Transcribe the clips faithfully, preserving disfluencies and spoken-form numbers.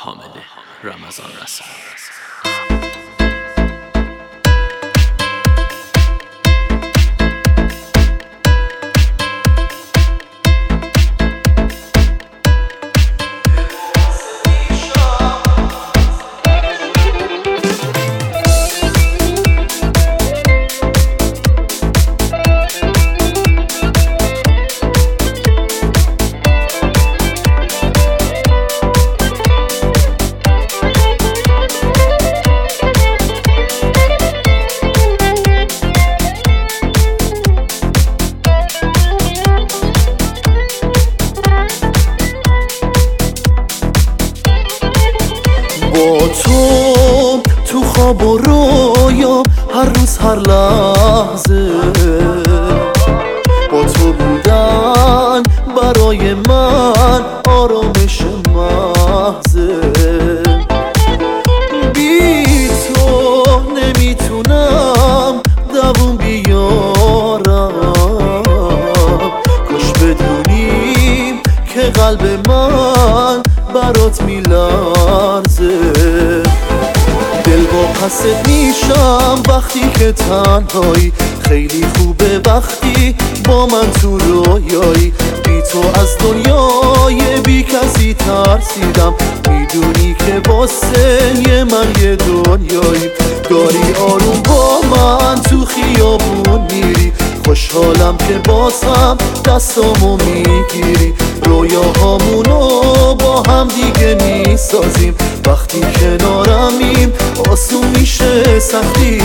حامد رمضان رسول. با تو تو خواب و رویا هر روز هر لحظه، با تو بودن برای من آرامش محضه. بی تو نمیتونم دووم بیارم، کاش بدونیم که قلب من برات میلرزه. دل با پست میشم وقتی که تنهایی، خیلی خوبه وقتی با من تو رویایی. بی تو از دنیای بی کسی ترسیدم، میدونی که واسه من یه دنیایی. داری آروم با من تو خیابون میری، خوشحالم که بازم دستامو میگیری. رویاهامونو با هم دیگه میسازیم، وقتی کنارمیم آسون میشه سختی.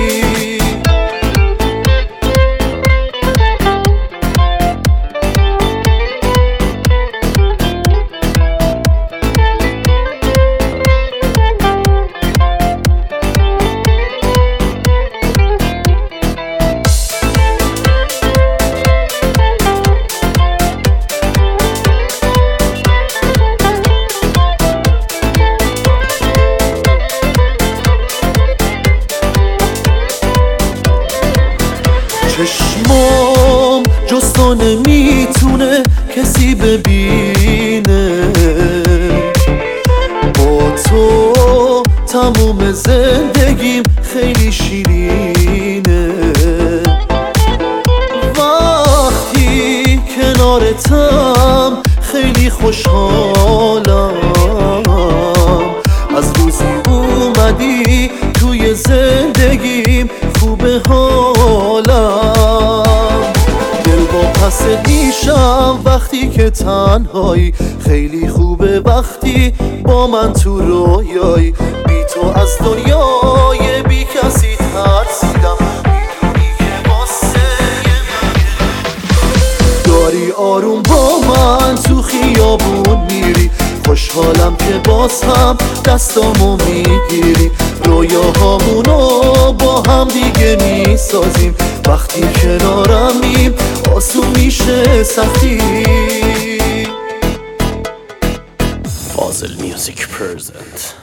چشمام جز تو نمیتونه کسی ببینه، با تو تموم زندگیم خیلی شیرینه. وقتی کنارتم خیلی خوشحالم، از روزی اومدی توی زندگیم خوبه حالم. دل با پست میشم وقتی که تنهایی، خیلی خوبه وقتی با من تو رویایی. بی تو از دنیای بی کسی ترسیدم، میدونی که واسه من داری آروم با من تو خیابون میری. خوشحالم که باز هم دستامو میگیری. رویاهامونو با هم دیگه میسازیم، وقتی کنارمیم آسون میشه سختی. فاضل میوزیک پرزنت.